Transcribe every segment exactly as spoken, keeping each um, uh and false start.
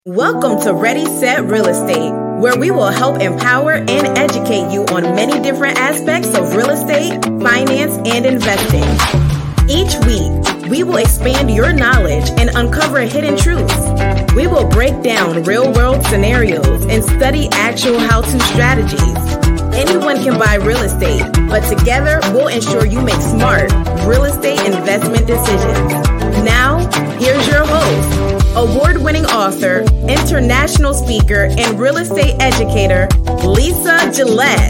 Welcome to Ready, Set, Real Estate, where we will help empower and educate you on many different aspects of real estate, finance, and investing. Each week, we will expand your knowledge and uncover hidden truths. We will break down real-world scenarios and study actual how-to strategies. Anyone can buy real estate, but together we'll ensure you make smart real estate investment decisions. Now, here's your host, award-winning author, international speaker, and real estate educator, Lisa Gillette.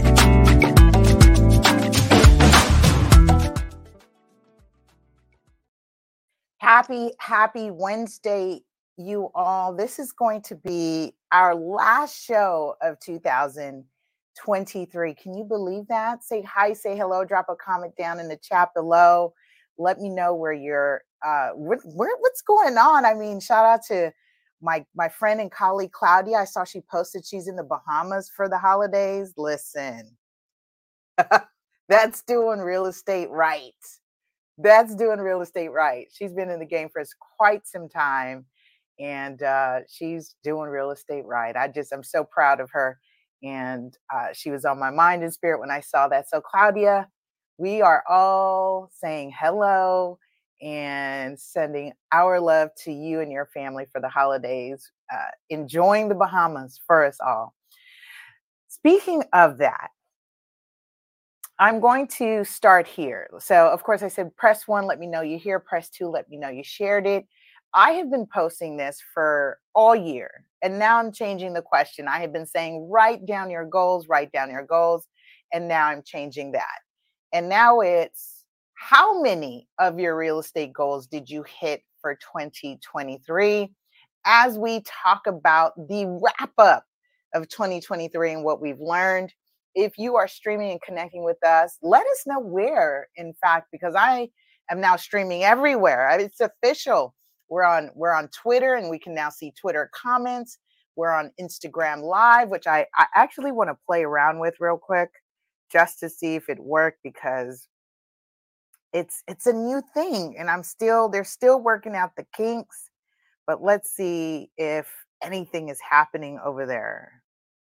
Happy, happy Wednesday, you all. This is going to be our last show of two thousand twenty-three. Can you believe that? Say hi, say hello, drop a comment down in the chat below. Let me know where you're, uh, where, where, what's going on. I mean, shout out to my, my friend and colleague, Claudia. I saw she posted she's in the Bahamas for the holidays. Listen, that's doing real estate right. That's doing real estate right. She's been in the game for quite some time, and uh, she's doing real estate right. I just, I'm so proud of her. And uh, she was on my mind and spirit when I saw that. So Claudia, we are all saying hello and sending our love to you and your family for the holidays, uh, enjoying the Bahamas for us all. Speaking of that, I'm going to start here. So, of course, I said, press one, let me know you're here. Press two, let me know you shared it. I have been posting this for all year, and now I'm changing the question. I have been saying, write down your goals, write down your goals, and now I'm changing that. And now it's, how many of your real estate goals did you hit for twenty twenty-three? As we talk about the wrap up of twenty twenty-three and what we've learned. If you are streaming and connecting with us, let us know where, in fact, because I am now streaming everywhere. It's official. We're on, we're on Twitter, and we can now see Twitter comments. We're on Instagram Live, which I, I actually want to play around with real quick just to see if it worked, because it's it's a new thing, and I'm still, they're still working out the kinks, but let's see if anything is happening over there.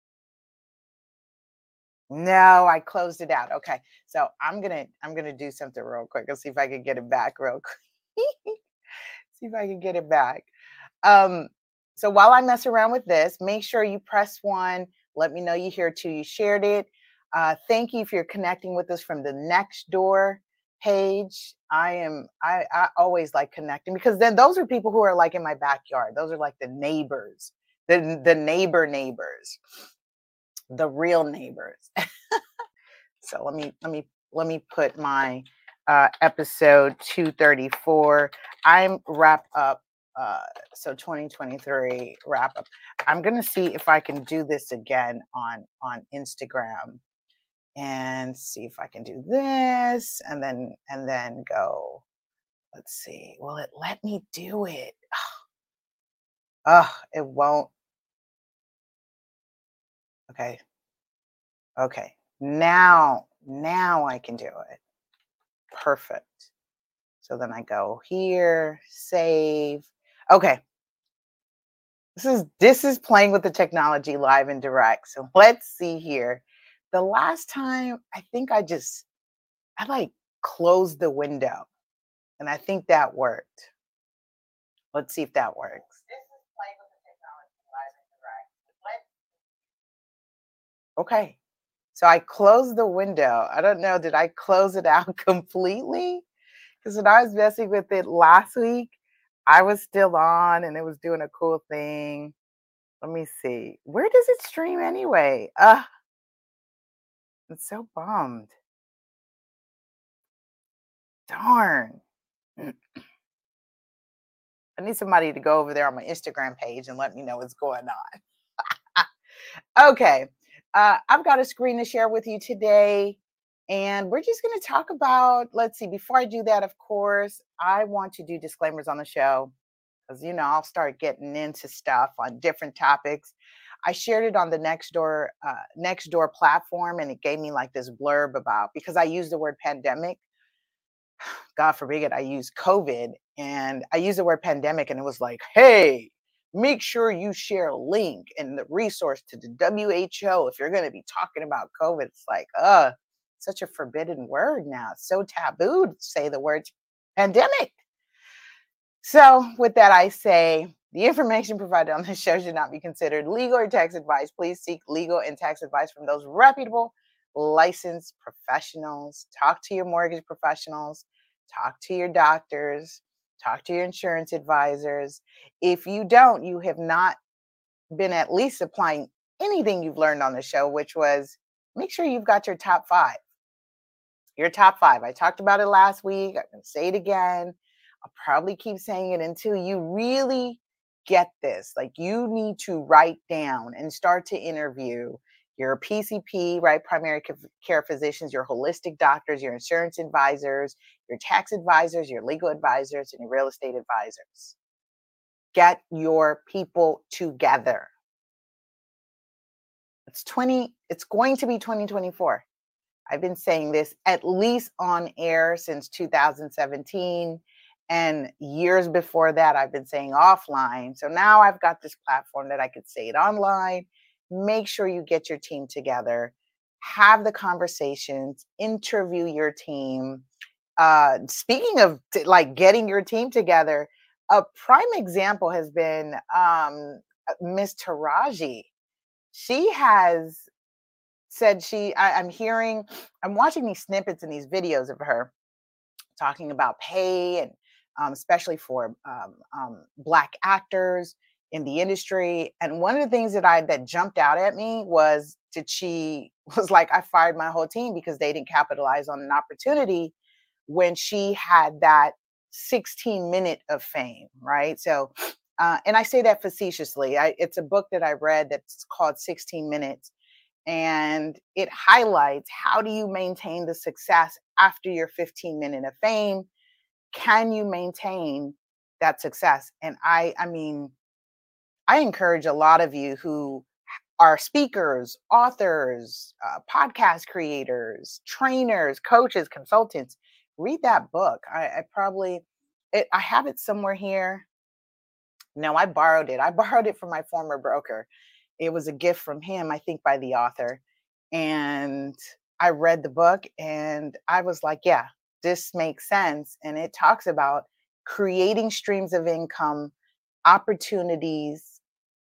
No, I closed it out. Okay. So I'm going to, I'm going to do something real quick. Let's see if I can get it back real quick. See if I can get it back. Um, so while I mess around with this, make sure you press one. Let me know you here too. You shared it. Uh, thank you if you're connecting with us from the Nextdoor page. I am, I, I always like connecting, because then those are people who are like in my backyard. Those are like the neighbors, the, the neighbor neighbors. The real neighbors. So let me let me let me put my uh, episode two thirty-four. I'm wrap up. Uh, so twenty twenty-three wrap up. I'm gonna see if I can do this again on on Instagram, and see if I can do this, and then and then go. Let's see. Will it let me do it? Oh, it won't. Okay. Okay. Now, now I can do it. Perfect. So then I go here, save. Okay. This is, this is playing with the technology live and direct. So let's see here. The last time, I think I just, I like closed the window, and I think that worked. Let's see if that works. Okay, so I closed the window. I don't know, did I close it out completely? Because when I was messing with it last week, I was still on and it was doing a cool thing. Let me see. Where does it stream anyway? Uh, I'm so bummed. Darn. I need somebody to go over there on my Instagram page and let me know what's going on. Okay. Uh, I've got a screen to share with you today, and we're just going to talk about, let's see, before I do that, of course, I want to do disclaimers on the show, because, you know, I'll start getting into stuff on different topics. I shared it on the Nextdoor, uh, Nextdoor platform, and it gave me like this blurb about, because I used the word pandemic. God forbid it, I used COVID, and I used the word pandemic, and it was like, hey, Make sure you share a link and the resource to the W H O if you're going to be talking about COVID. It's like, uh, such a forbidden word now. It's so taboo to say the word pandemic. So with that, I say the information provided on this show should not be considered legal or tax advice. Please seek legal and tax advice from those reputable, licensed professionals. Talk to your mortgage professionals. Talk to your doctors. Talk to your insurance advisors. If you don't, you have not been at least applying anything you've learned on the show, which was make sure you've got your top five. Your top five. I talked about it last week. I'm going to say it again. I'll probably keep saying it until you really get this. Like, you need to write down and start to interview your P C P, right? Primary care physicians, your holistic doctors, your insurance advisors, your tax advisors, your legal advisors, and your real estate advisors. Get your people together. It's twenty, it's going to be twenty twenty-four. I've been saying this at least on air since two thousand seventeen. And years before that, I've been saying offline. So now I've got this platform that I could say it online. Make sure you get your team together, have the conversations, interview your team. Uh, speaking of t- like getting your team together, a prime example has been um, Miss Taraji. She has said she, I, I'm hearing, I'm watching these snippets and these videos of her talking about pay and um, especially for um, um, Black actors in the industry. And one of the things that I that jumped out at me was that she was like, I fired my whole team because they didn't capitalize on an opportunity when she had that sixteen minute of fame, right? So, uh, and I say that facetiously. I, it's a book that I read that's called sixteen minutes. And it highlights how do you maintain the success after your fifteen minute of fame? Can you maintain that success? And I, I mean, I encourage a lot of you who are speakers, authors, uh, podcast creators, trainers, coaches, consultants, read that book. I, I probably, it, I have it somewhere here. No, I borrowed it. I borrowed it from my former broker. It was a gift from him, I think, by the author. And I read the book and I was like, yeah, this makes sense. And it talks about creating streams of income, opportunities,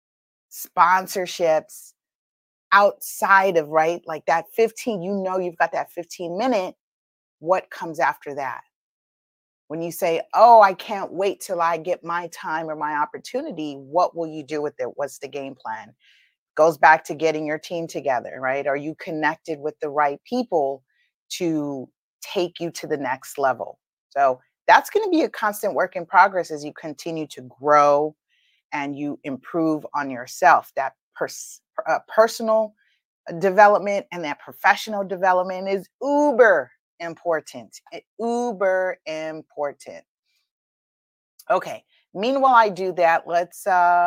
sponsorships outside of, right? Like that fifteen, you know, you've got that fifteen minute. What comes after that? When you say, oh, I can't wait till I get my time or my opportunity, what will you do with it? What's the game plan? Goes back to getting your team together, right? Are you connected with the right people to take you to the next level? So that's going to be a constant work in progress as you continue to grow and you improve on yourself. That pers- uh, personal development and that professional development is uber important. Uber important. Okay. Meanwhile, I do that. Let's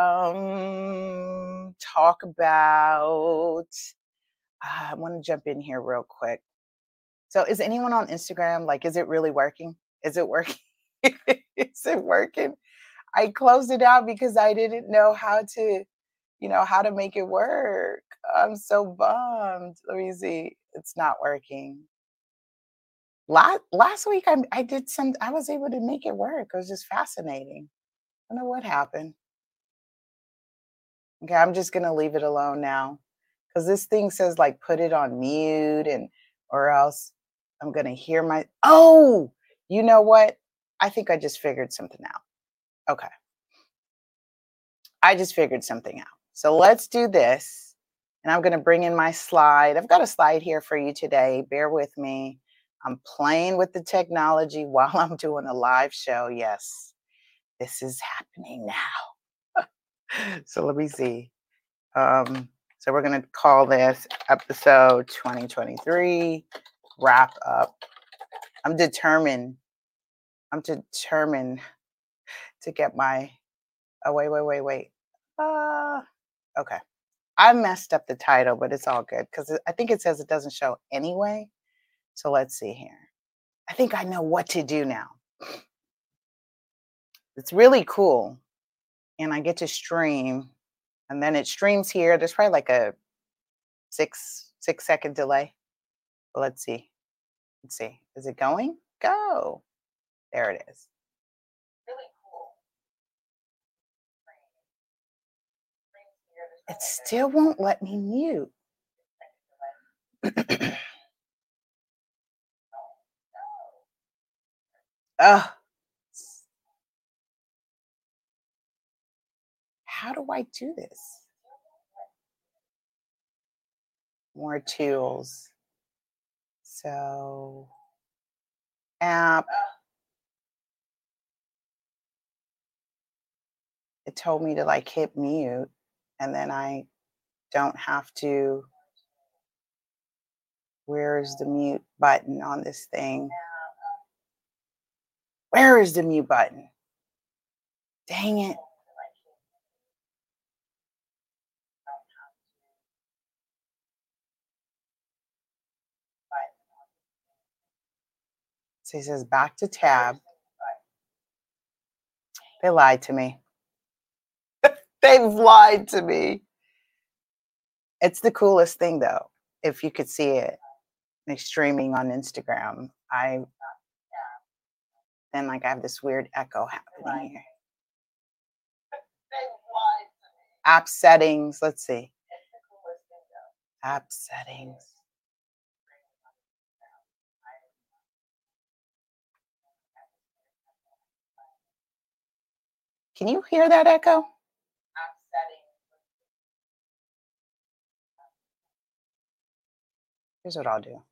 um, talk about. Uh, I want to jump in here real quick. So, is anyone on Instagram? Like, is it really working? Is it working? Is it working? I closed it out because I didn't know how to, you know, how to make it work. I'm so bummed. Let me see. It's not working. Last last week, I I did some. I was able to make it work. It was just fascinating. I don't know what happened. Okay, I'm just gonna leave it alone now because this thing says like put it on mute and or else I'm gonna hear my. Oh, you know what? I think I just figured something out. Okay, I just figured something out. So let's do this, and I'm gonna bring in my slide. I've got a slide here for you today. Bear with me. I'm playing with the technology while I'm doing a live show. Yes, this is happening now. So let me see. Um, so we're going to call this episode twenty twenty-three wrap up. I'm determined. I'm determined to get my. Oh, wait, wait, wait, wait. Uh, okay. I messed up the title, but it's all good because I think it says it doesn't show anyway. So let's see here. I think I know what to do now. It's really cool. and I get to stream, and then it streams here. There's probably like a six six second delay. Let's see. Let's see. Is it going? Go. There it is. Really cool. It still won't let me mute. Ugh. How do I do this? More tools. So, app. It told me to like hit mute, and then I don't have to. Where's the mute button on this thing? Where is the mute button? Dang it. So he says back to tab. They lied to me. They've lied to me. It's the coolest thing though, if you could see it. Like streaming on Instagram. I then like I have this weird echo happening here. App settings. Let's see. App settings. Can you hear that echo? App settings. Here's what I'll do.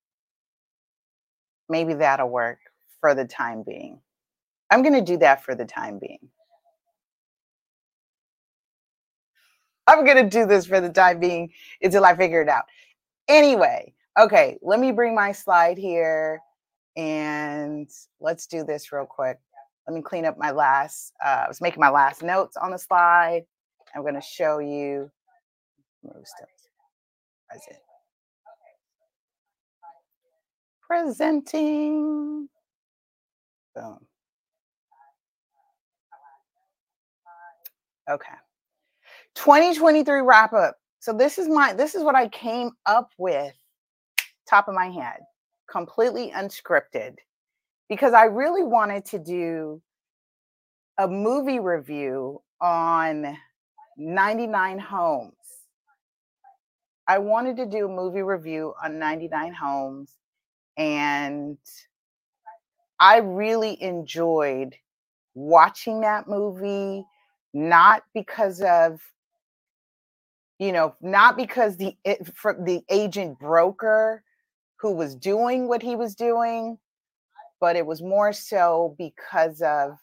Maybe that'll work for the time being. I'm going to do that for the time being. I'm going to do this for the time being until I figure it out. Anyway, okay, let me bring my slide here and let's do this real quick. Let me clean up my last, uh, I was making my last notes on the slide. I'm going to show you. Move stuff. Present. Presenting. Boom. Okay. twenty twenty-three wrap up. So this is my, this is what I came up with, top of my head, completely unscripted, because I really wanted to do a movie review on ninety-nine Homes. I wanted to do a movie review on ninety-nine Homes, and I really enjoyed watching that movie, not because of, you know, not because the it, for the agent broker who was doing what he was doing, but it was more so because of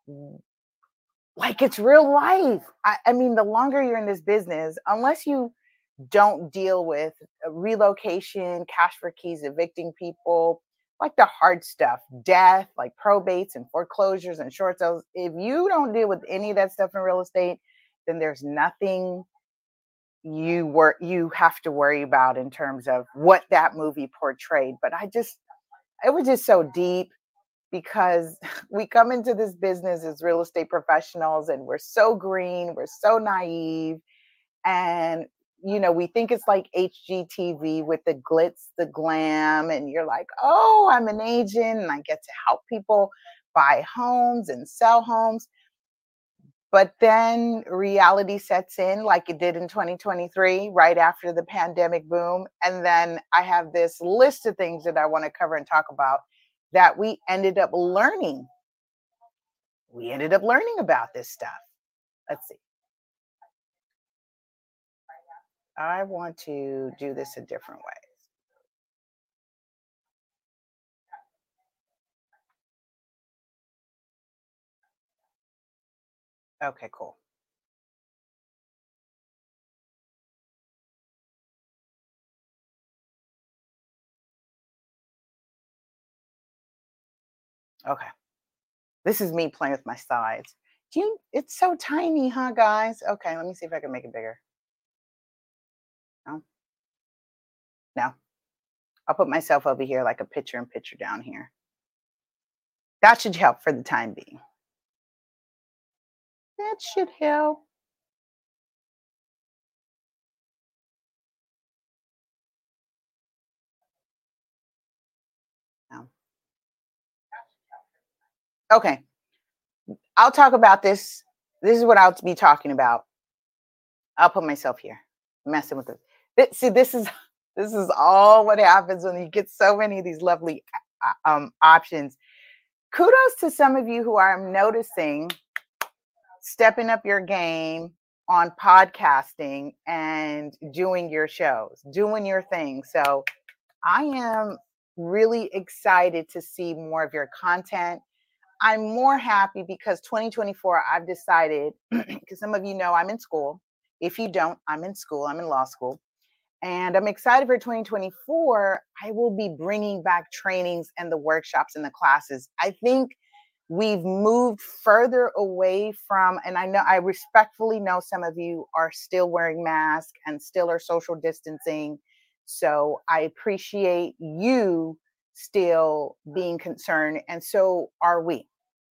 like it's real life. I, I mean, the longer you're in this business, unless you don't deal with relocation, cash for keys, evicting people, like the hard stuff, death, like probates and foreclosures and short sales. If you don't deal with any of that stuff in real estate, then there's nothing you were you have to worry about in terms of what that movie portrayed. But I just, it was just so deep, because we come into this business as real estate professionals and we're so green, we're so naive, and you know, we think it's like H G T V with the glitz, the glam, and you're like, oh, I'm an agent and I get to help people buy homes and sell homes. But then reality sets in like it did in twenty twenty-three, right after the pandemic boom. And then I have this list of things that I want to cover and talk about that we ended up learning. We ended up learning about this stuff. Let's see. I want to do this a different way. Okay, cool. Okay. This is me playing with my slides. Do you, it's so tiny, huh, guys? Okay, let me see if I can make it bigger. No? No. I'll put myself over here like a picture and picture down here. That should help for the time being. That should help. No. Okay, I'll talk about this. This is what I'll be talking about. I'll put myself here, messing with it. Th- See, this is this is all what happens when you get so many of these lovely uh, um, options. Kudos to some of you who I'm noticing stepping up your game on podcasting and doing your shows, doing your thing. So I am really excited to see more of your content. I'm more happy because twenty twenty-four, I've decided, because some of you know I'm in school. If you don't, I'm in school, I'm in law school. And I'm excited for twenty twenty-four. I will be bringing back trainings and the workshops and the classes. I think we've moved further away from, and I know I respectfully know some of you are still wearing masks and still are social distancing. So I appreciate you still being concerned, and so are we.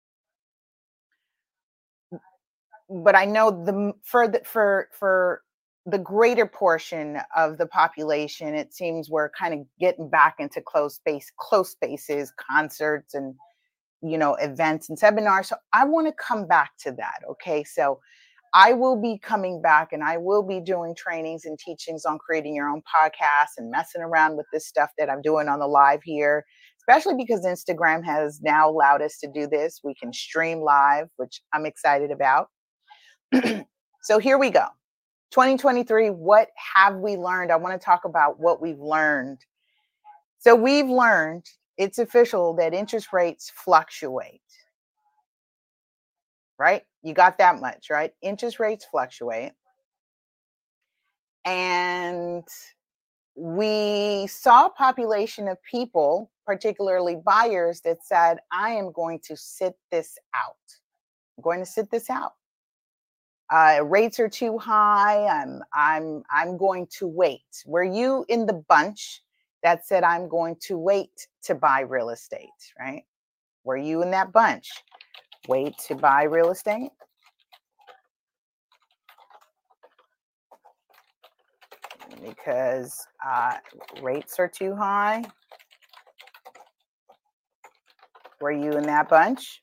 But I know the m- for the for for the greater portion of the population, it seems we're kind of getting back into closed space, close spaces, concerts, and you know events and seminars. So I want to come back to that. Okay, so I will be coming back and I will be doing trainings and teachings on creating your own podcast and messing around with this stuff that I'm doing on the live here, especially because Instagram has now allowed us to do this. We can stream live, which I'm excited about. So here we go. twenty twenty-three, what have we learned? I want to talk about what we've learned. So we've learned, it's official, that interest rates fluctuate, right? You got that much, right? Interest rates fluctuate. And we saw a population of people, particularly buyers, that said, I am going to sit this out. I'm going to sit this out. Uh, rates are too high. I'm I'm I'm going to wait. Were you in the bunch that said I'm going to wait to buy real estate, right? Were you in that bunch? Wait to buy real estate? Because uh, rates are too high. Were you in that bunch?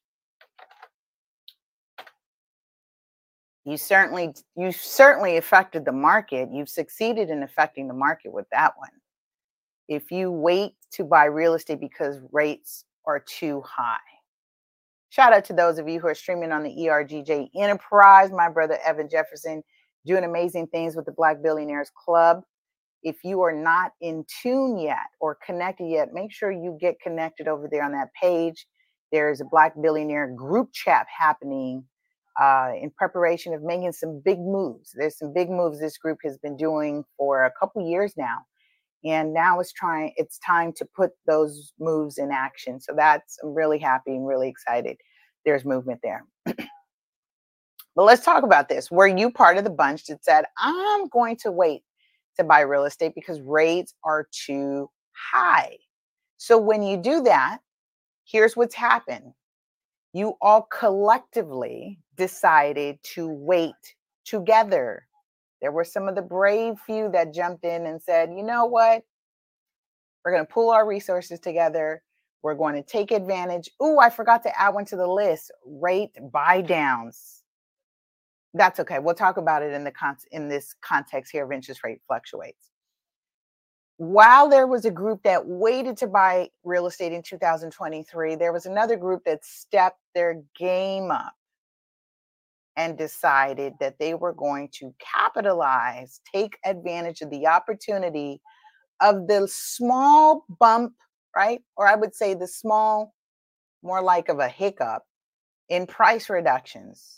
You certainly you certainly affected the market. You've succeeded in affecting the market with that one. If you wait to buy real estate because rates are too high. Shout out to those of you who are streaming on the E R G J Enterprise. My brother Evan Jefferson doing amazing things with the Black Billionaires Club. If you are not in tune yet or connected yet, make sure you get connected over there on that page. There's a Black Billionaire group chat happening uh, in preparation of making some big moves. There's some big moves this group has been doing for a couple years now. And now it's trying, it's time to put those moves in action. So that's, I'm really happy and really excited. There's movement there. But let's talk about this. Were you part of the bunch that said, I'm going to wait to buy real estate because rates are too high? So when you do that, here's what's happened. You all collectively decided to wait together. There were some of the brave few that jumped in and said, you know what? We're going to pull our resources together. We're going to take advantage. Oh, I forgot to add one to the list. Rate buy downs. That's okay. We'll talk about it in the con- in this context here of interest rate fluctuates. While there was a group that waited to buy real estate in two thousand twenty-three, there was another group that stepped their game up and decided that they were going to capitalize, take advantage of the opportunity of the small bump, right? Or I would say the small, more like of a hiccup in price reductions.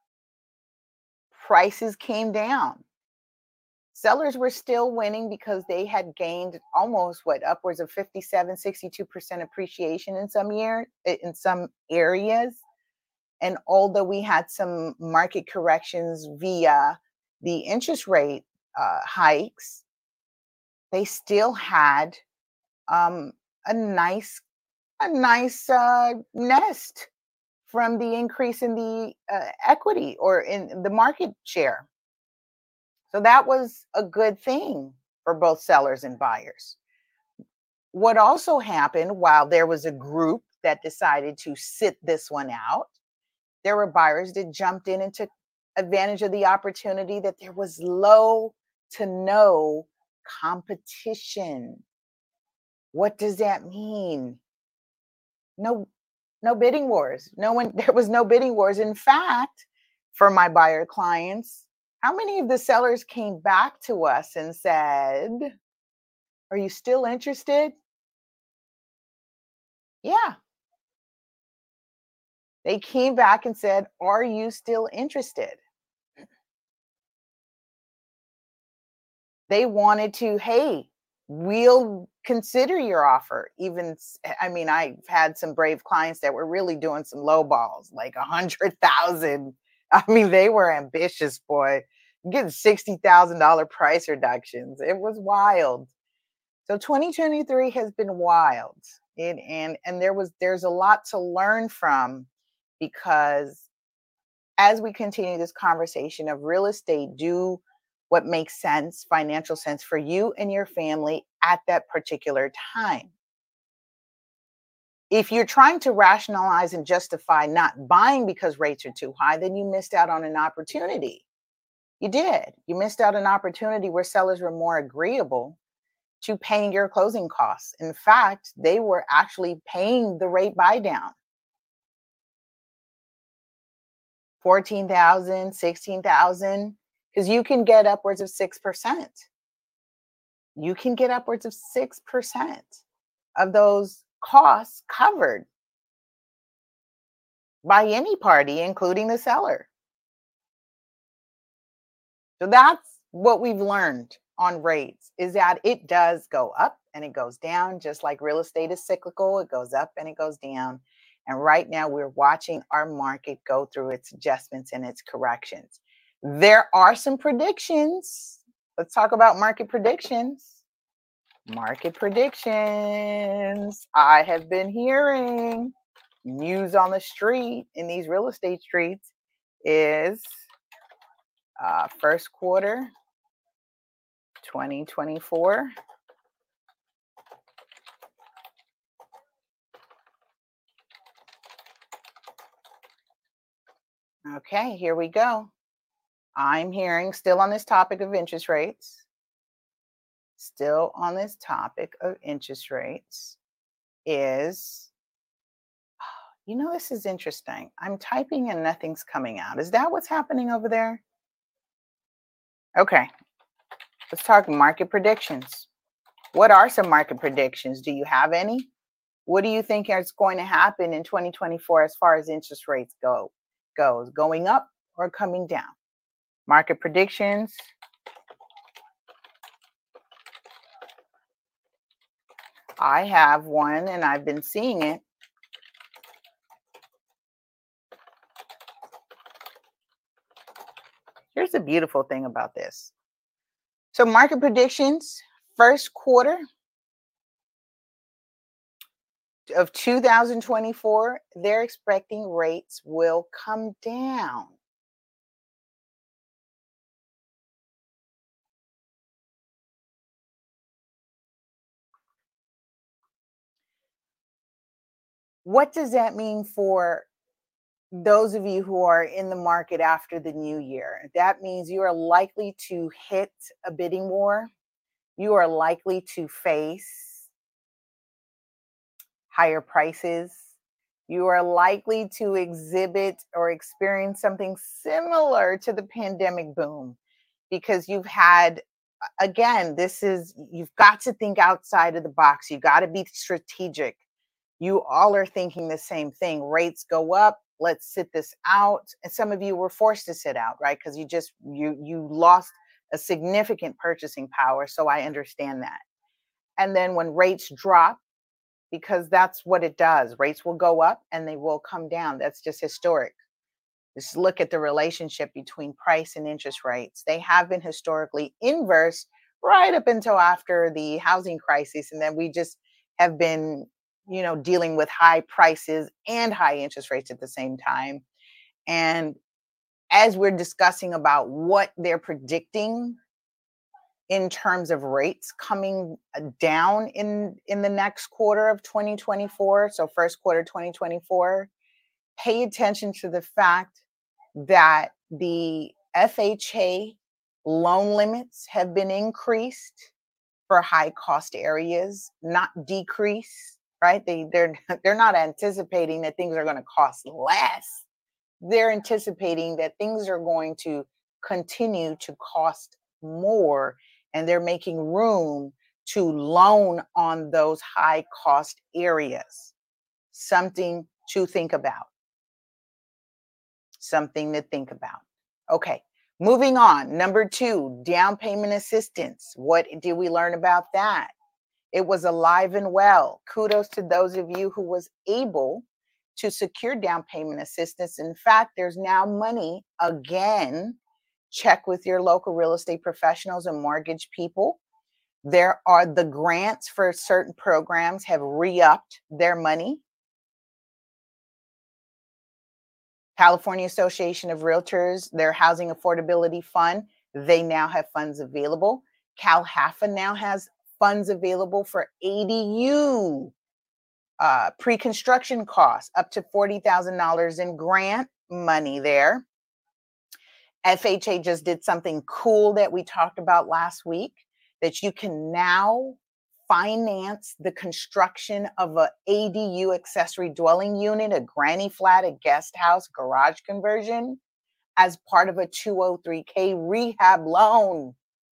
Prices came down. Sellers were still winning because they had gained almost what upwards of fifty-seven, sixty-two percent appreciation in some years, in some areas. And although we had some market corrections via the interest rate uh, hikes, they still had um, a nice, a nice uh, nest from the increase in the uh, equity or in the market share. So that was a good thing for both sellers and buyers. What also happened, while there was a group that decided to sit this one out, there were buyers that jumped in and took advantage of the opportunity that there was low to no competition. What does that mean? No, no bidding wars. No one, there was no bidding wars. In fact, for my buyer clients, how many of the sellers came back to us and said, "Are you still interested?" Yeah. They came back and said, "Are you still interested?" They wanted to, hey, we'll consider your offer. Even, I mean, I've had some brave clients that were really doing some low balls, like a hundred thousand. I mean, they were ambitious, boy, getting sixty thousand dollars price reductions. It was wild. So twenty twenty-three has been wild. It, and and there was there's a lot to learn from, because as we continue this conversation of real estate, do what makes sense, financial sense for you and your family at that particular time. If you're trying to rationalize and justify not buying because rates are too high, then you missed out on an opportunity. You did. You missed out an opportunity where sellers were more agreeable to paying your closing costs. In fact, they were actually paying the rate buy down. fourteen thousand, sixteen thousand, because you can get upwards of six percent. You can get upwards of six percent of those costs covered by any party, including the seller. So that's what we've learned on rates, is that it does go up and it goes down, just like real estate is cyclical. It goes up and it goes down. And right now we're watching our market go through its adjustments and its corrections. There are some predictions. Let's talk about market predictions. Market predictions. I have been hearing news on the street, in these real estate streets, is uh, first quarter twenty twenty-four. Okay, here we go. I'm hearing, still on this topic of interest rates, still on this topic of interest rates, is, you know, this is interesting. I'm typing and nothing's coming out. Is that what's happening over there? Okay, let's talk market predictions. What are some market predictions? Do you have any? What do you think is going to happen in twenty twenty-four as far as interest rates go? Goes going up or coming down? Market predictions. I have one and I've been seeing it. Here's the beautiful thing about this. So market predictions, first quarter of two thousand twenty-four, they're expecting rates will come down. What does that mean for those of you who are in the market after the new year? That means you are likely to hit a bidding war. You are likely to face higher prices. You are likely to exhibit or experience something similar to the pandemic boom, because you've had, again, this is, you've got to think outside of the box. You got to be strategic. You all are thinking the same thing. Rates go up. Let's sit this out. And some of you were forced to sit out, right? Because you just, you, you lost a significant purchasing power. So I understand that. And then when rates drop, because that's what it does, rates will go up and they will come down. That's just historic. Just look at the relationship between price and interest rates. They have been historically inverse right up until after the housing crisis. And then we just have been you know, dealing with high prices and high interest rates at the same time. And as we're discussing about what they're predicting in terms of rates coming uh, down in in the next quarter of twenty twenty-four, so first quarter twenty twenty-four, pay attention to the fact that the F H A loan limits have been increased for high cost areas, not decrease, right? They they're they're not anticipating that things are going to cost less. They're anticipating that things are going to continue to cost more, and they're making room to loan on those high cost areas. Something to think about. Something to think about. Okay, moving on. Number two, down payment assistance. What did we learn about that? It was alive and well. Kudos to those of you who was able to secure down payment assistance. In fact, there's now money again. Check with your local real estate professionals and mortgage people. There are the grants for certain programs have re-upped their money. California Association of Realtors, their Housing Affordability Fund, they now have funds available. CalHAFA now has funds available for A D U uh, pre-construction costs, up to forty thousand dollars in grant money there. F H A just did something cool that we talked about last week, that you can now finance the construction of a A D U accessory dwelling unit, a granny flat, a guest house, garage conversion as part of a two oh three K rehab loan.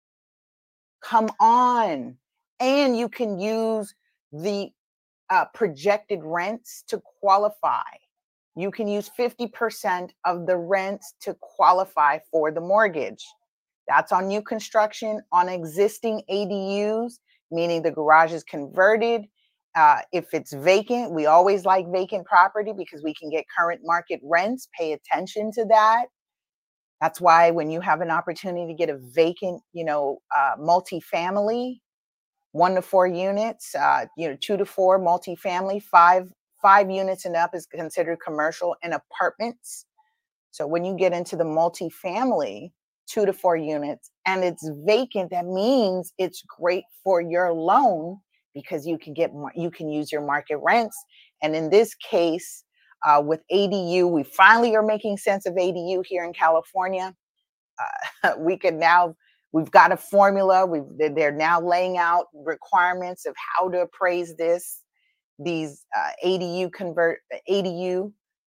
Come on. And you can use the uh, projected rents to qualify. You can use fifty percent of the rents to qualify for the mortgage. That's on new construction, on existing A D Us, meaning the garage is converted. Uh, if it's vacant, we always like vacant property because we can get current market rents. Pay attention to that. That's why when you have an opportunity to get a vacant, you know, uh, multifamily, one to four units, uh, you know, two to four multifamily, five five units and up is considered commercial and apartments. So when you get into the multifamily, two to four units, and it's vacant, that means it's great for your loan because you can get more, you can use your market rents. And in this case, uh, with A D U, we finally are making sense of A D U here in California. Uh, we can now, we've got a formula. We've, they're now laying out requirements of how to appraise this, these uh, A D U convert A D U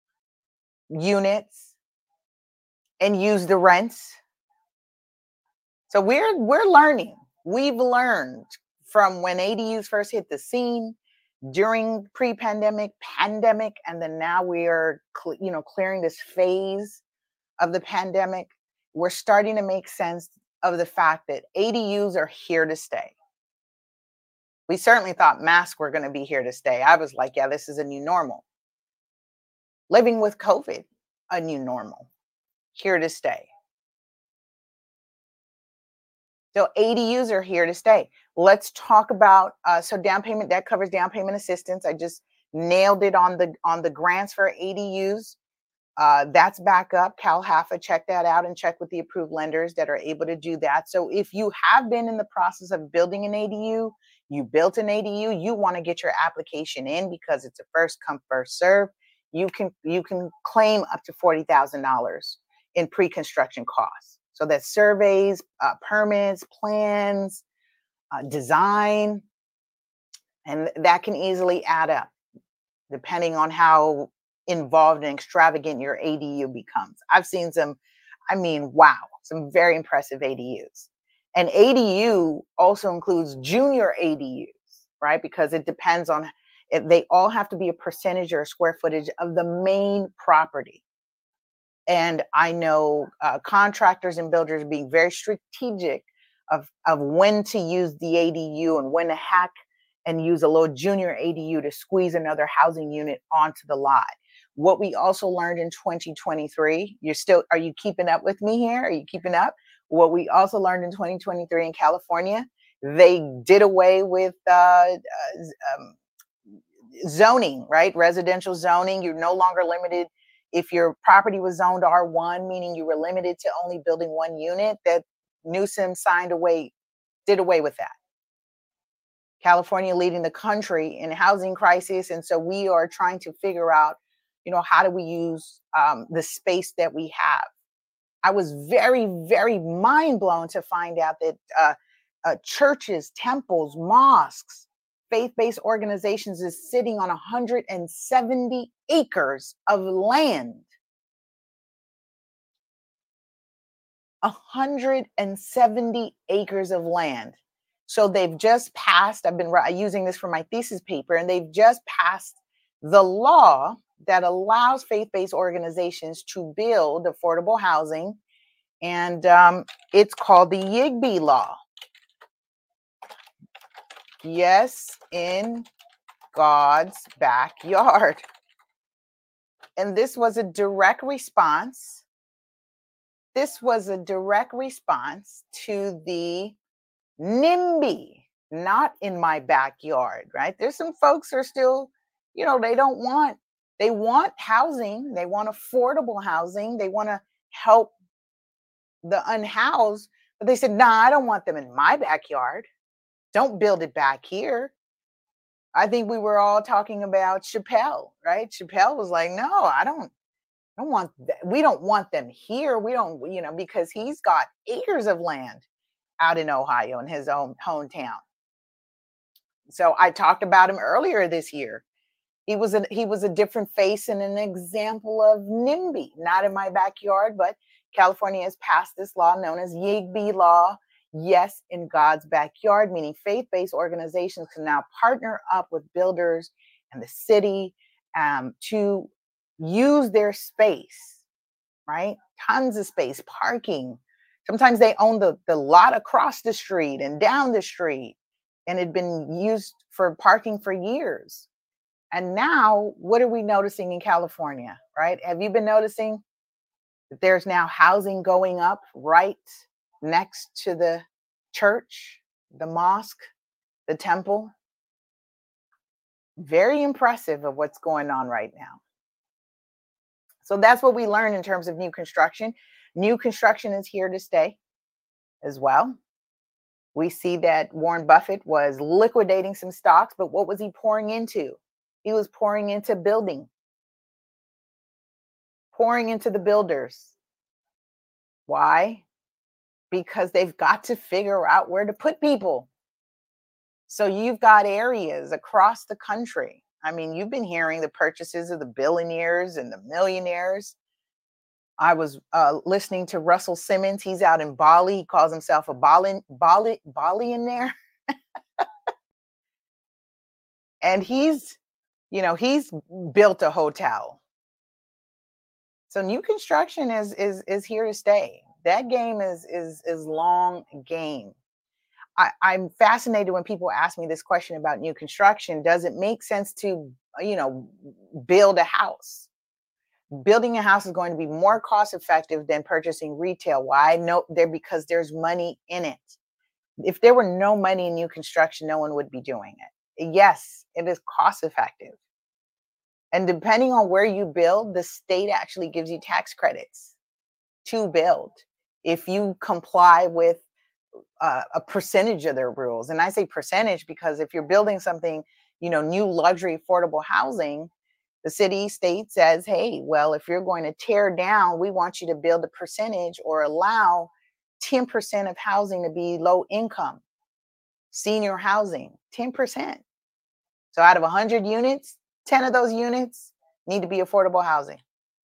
units, and use the rents. So we're we're learning. We've learned from when A D Us first hit the scene, during pre-pandemic, pandemic, and then now we are, cl- you know, clearing this phase of the pandemic. We're starting to make sense of the fact that A D Us are here to stay. We certainly thought masks were going to be here to stay. I was like, yeah, this is a new normal. Living with COVID, a new normal, here to stay. So A D Us are here to stay. Let's talk about, uh, so down payment, that covers down payment assistance. I just nailed it on the on the grants for A D Us. Uh, that's back up. CalHAFA, check that out and check with the approved lenders that are able to do that. So if you have been in the process of building an A D U, you built an A D U, you want to get your application in because it's a first come, first serve. You can you can claim up to forty thousand dollars in pre-construction costs. So that's surveys, uh, permits, plans, uh, design, and that can easily add up depending on how involved and extravagant your A D U becomes. I've seen some, I mean, wow, some very impressive A D Us. And A D U also includes junior A D Us, right? Because it depends on, if they all have to be a percentage or a square footage of the main property. And I know uh, contractors and builders being very strategic of, of when to use the A D U and when to hack and use a little junior A D U to squeeze another housing unit onto the lot. What we also learned in twenty twenty-three, you're still, are you keeping up with me here? Are you keeping up? What we also learned in twenty twenty-three in California, they did away with uh, uh, um, zoning, right? Residential zoning. You're no longer limited. If your property was zoned R one, meaning you were limited to only building one unit, that Newsom signed away, did away with that. California leading the country in housing crisis. And so we are trying to figure out, you know, how do we use um, the space that we have? I was very, very mind blown to find out that uh, uh, churches, temples, mosques, faith-based organizations is sitting on one hundred seventy acres of land. one hundred seventy acres of land. So they've just passed, I've been using this for my thesis paper, and they've just passed the law that allows faith-based organizations to build affordable housing. And um, it's called the YIGBY law. Yes, in God's backyard. And this was a direct response. This was a direct response to the NIMBY, not in my backyard, right? There's some folks who are still, you know, they don't want, they want housing. They want affordable housing. They want to help the unhoused, but they said, nah, I don't want them in my backyard. Don't build it back here. I think we were all talking about Chappelle, right? Chappelle was like, no, I don't, I don't want, th- we don't want them here. We don't, you know, because he's got acres of land out in Ohio in his own hometown. So I talked about him earlier this year. He was a, he was a different face and an example of NIMBY, not in my backyard, but California has passed this law known as YIGBY law. Yes, in God's backyard, meaning faith-based organizations can now partner up with builders and the city um, to use their space, right? Tons of space, parking. Sometimes they own the, the lot across the street and down the street, and it had been used for parking for years. And now, what are we noticing in California, right? Have you been noticing that there's now housing going up right next to the church, the mosque, the temple? Very impressive of what's going on right now. So that's what we learned in terms of new construction. New construction is here to stay as well. We see that Warren Buffett was liquidating some stocks, but what was he pouring into? He was pouring into building, pouring into the builders. Why? Because they've got to figure out where to put people. So you've got areas across the country. I mean, you've been hearing the purchases of the billionaires and the millionaires. I was uh, listening to Russell Simmons. He's out in Bali. He calls himself a Bali, Bali, Bali-ionaire. And he's, you know, he's built a hotel. So new construction is is is here to stay. That game is is is long game. I, I'm fascinated when people ask me this question about new construction. Does it make sense to, you know, build a house? Building a house is going to be more cost effective than purchasing retail. Why? No, there because there's money in it. If there were no money in new construction, no one would be doing it. Yes, it is cost effective. And depending on where you build, the state actually gives you tax credits to build if you comply with uh, a percentage of their rules. And I say percentage because if you're building something, you know, new luxury affordable housing, the city state says, hey, well, if you're going to tear down, we want you to build a percentage or allow ten percent of housing to be low income, senior housing, ten percent. So out of one hundred units, ten of those units need to be affordable housing.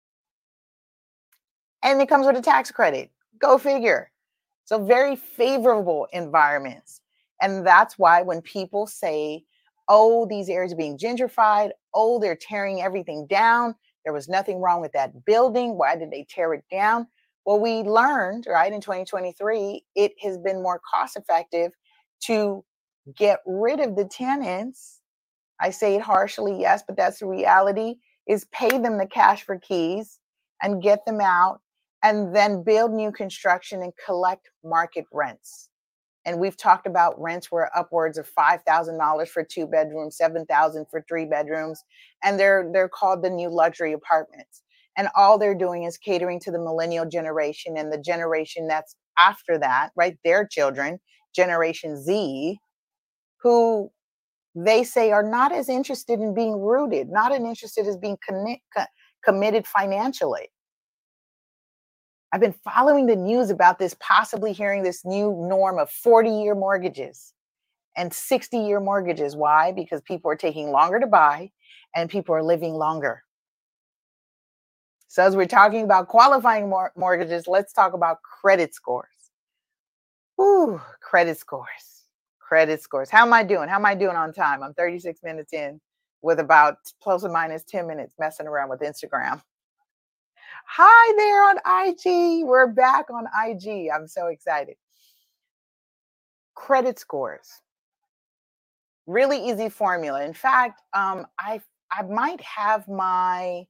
And it comes with a tax credit. Go figure. So very favorable environments. And that's why when people say, oh, these areas are being gentrified, oh, they're tearing everything down, there was nothing wrong with that building, why did they tear it down? Well, we learned, right, in twenty twenty-three, it has been more cost effective to get rid of the tenants. I say it harshly, yes, but that's the reality, is pay them the cash for keys and get them out and then build new construction and collect market rents And we've talked about rents were upwards of five thousand dollars for two bedrooms, seven thousand dollars for three bedrooms. And they're, they're called the new luxury apartments. And all they're doing is catering to the millennial generation and the generation that's after that, right? Their children, Generation Z, who they say are not as interested in being rooted, not as interested as being connect, co- committed financially. I've been following the news about this, possibly hearing this new norm of forty year mortgages and sixty year mortgages. Why? Because people are taking longer to buy and people are living longer. So as we're talking about qualifying mor- mortgages, let's talk about credit scores. Ooh, credit scores, credit scores. How am I doing? How am I doing on time? I'm thirty-six minutes in with about plus or minus ten minutes messing around with Instagram. Hi there on I G. We're back on I G. I'm so excited. Credit scores. Really easy formula. In fact, um, I I might have my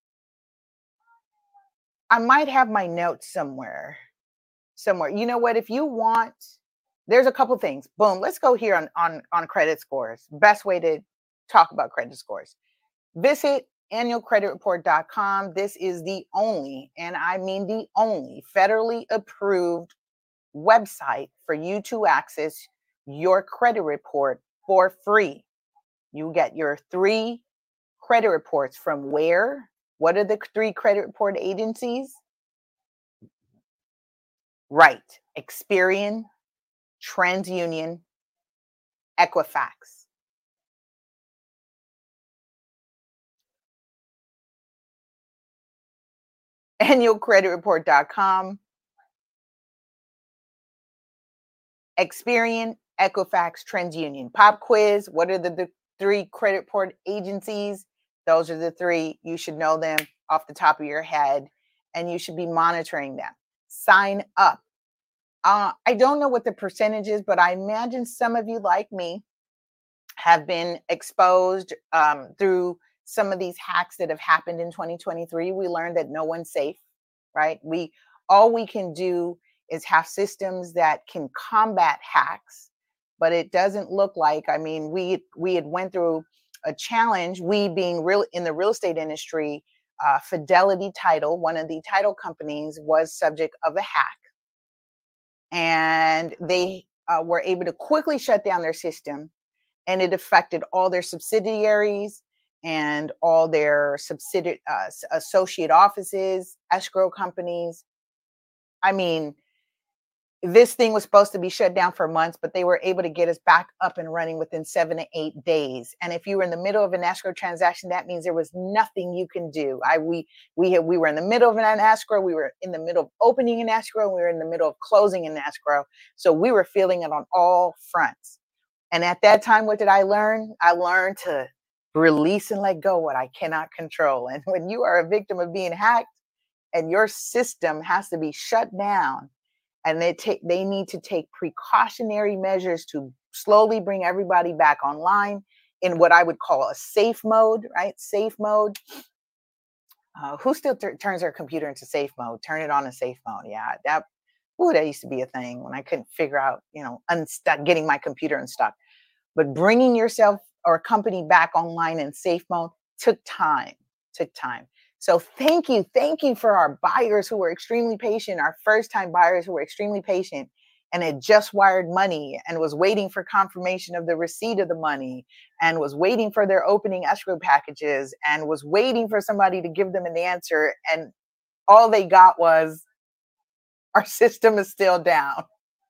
I might have my notes somewhere. Somewhere. You know what? If you want, there's a couple things. Boom. Let's go here on on on credit scores. Best way to talk about credit scores. Visit annual credit report dot com. This is the only, and I mean the only, federally approved website for you to access your credit report for free. You get your three credit reports from where? What are the three credit report agencies? Right. Experian, TransUnion, Equifax. annual credit report dot com, Experian, Equifax, TransUnion. Pop quiz. What are the, the three credit report agencies? Those are the three. You should know them off the top of your head, and you should be monitoring them. Sign up. Uh, I don't know what the percentage is, but I imagine some of you, like me, have been exposed um, through some of these hacks that have happened in twenty twenty-three. We learned that no one's safe, right? We all we can do is have systems that can combat hacks, but it doesn't look like. I mean, we we had went through a challenge. We being real in the real estate industry, uh, Fidelity Title, one of the title companies, was subject of a hack, and they uh, were able to quickly shut down their system. And it affected all their subsidiaries and all their subsidiary uh, associate offices, escrow companies. I mean, this thing was supposed to be shut down for months, but they were able to get us back up and running within seven to eight days. And if you were in the middle of an escrow transaction, that means there was nothing you can do. I we we had, we were in the middle of an escrow, we were in the middle of opening an escrow, we were in the middle of closing an escrow. So we were feeling it on all fronts. And at that time, what did I learn? I learned to release and let go what I cannot control. And when you are a victim of being hacked and your system has to be shut down, and they take they need to take precautionary measures to slowly bring everybody back online in what I would call a safe mode, right? Safe mode. Uh, who still t- turns their computer into safe mode? Turn it on in safe mode. Yeah, that ooh, that used to be a thing when I couldn't figure out, you know, unstuck, getting my computer unstuck. But bringing yourself or company back online in safe mode took time, took time. So thank you, thank you for our buyers who were extremely patient, our first time buyers who were extremely patient and had just wired money and was waiting for confirmation of the receipt of the money and was waiting for their opening escrow packages and was waiting for somebody to give them an answer. And all they got was, our system is still down.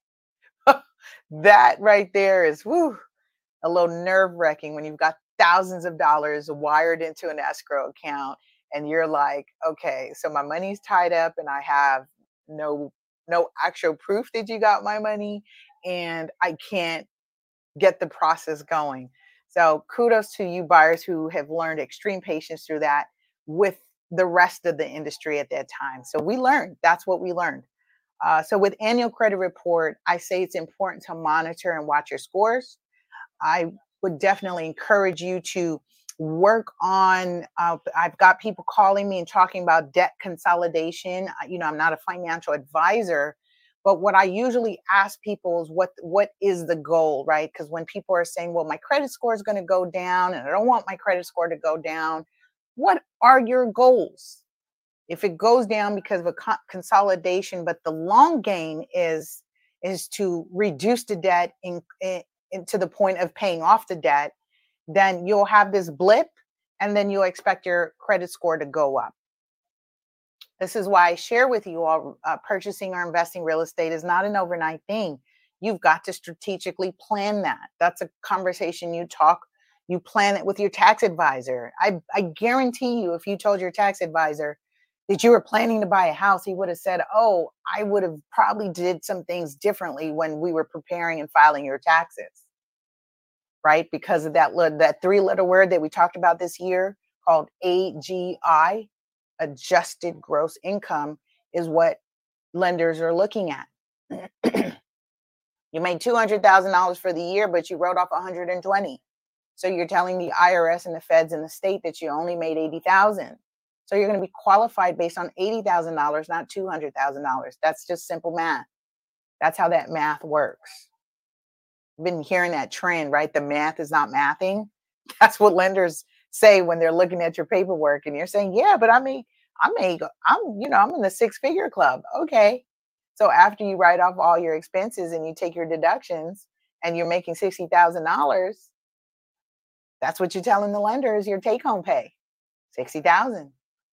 That right there is, whew, a little nerve wracking when you've got thousands of dollars wired into an escrow account and you're like, okay, so my money's tied up and I have no no actual proof that you got my money and I can't get the process going. So kudos to you buyers who have learned extreme patience through that with the rest of the industry at that time. So we learned, that's what we learned. Uh, so with annual credit report, I say it's important to monitor and watch your scores. I would definitely encourage you to work on, uh, I've got people calling me and talking about debt consolidation. You know, I'm not a financial advisor, But what I usually ask people is what what is the goal, right? Because when people are saying, well, my credit score is going to go down and I don't want my credit score to go down, what are your goals? If it goes down because of a co- consolidation, but the long gain is is to reduce the debt in, in, in to the point of paying off the debt, then you'll have this blip and then you'll expect your credit score to go up. This is why I share with you all, uh, purchasing or investing real estate is not an overnight thing. You've got to strategically plan that. That's a conversation you talk, you plan it with your tax advisor. I, I guarantee you, if you told your tax advisor that you were planning to buy a house, he would have said, oh, I would have probably did some things differently when we were preparing and filing your taxes, right? Because of that, that three letter word that we talked about this year called A G I. Adjusted gross income is what lenders are looking at. You made two hundred thousand dollars for the year, but you wrote off one hundred twenty. So you're telling the I R S and the feds and the state that you only made eighty thousand. So you're going to be qualified based on eighty thousand dollars, not two hundred thousand dollars. That's just simple math. That's how that math works. I've been hearing that trend, right? The math is not mathing. That's what lenders say when they're looking at your paperwork, and you're saying, yeah, but I mean, I make, I'm, you know, I'm in the six figure club. Okay. So after you write off all your expenses and you take your deductions and you're making sixty thousand dollars, that's what you're telling the lender is your take home pay, sixty thousand.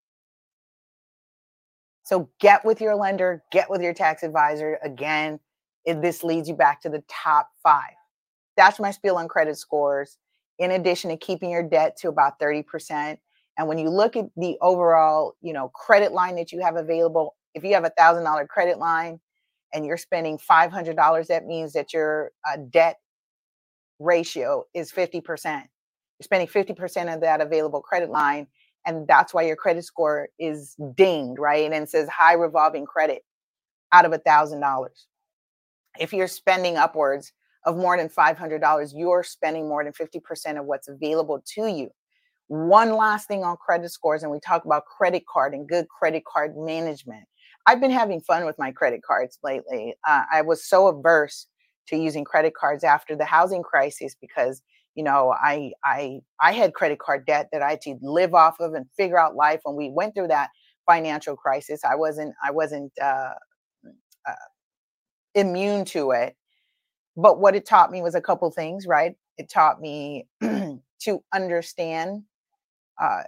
So get with your lender, get with your tax advisor. Again, it, this leads you back to the top five. That's my spiel on credit scores. In addition to keeping your debt to about thirty percent. And when you look at the overall, you know, credit line that you have available, if you have a thousand dollar credit line and you're spending five hundred dollars, that means that your uh, debt ratio is fifty percent. You're spending fifty percent of that available credit line. And that's why your credit score is dinged, right? And it says high revolving credit out of a thousand dollars. If you're spending upwards of more than five hundred dollars, you're spending more than fifty percent of what's available to you. One last thing on credit scores, and we talk about credit card and good credit card management. I've been having fun with my credit cards lately. Uh, I was so averse to using credit cards after the housing crisis because, you know, I I I had credit card debt that I had to live off of and figure out life. When we went through that financial crisis, I wasn't I wasn't uh, uh, immune to it. But what it taught me was a couple things, right? It taught me to understand, uh,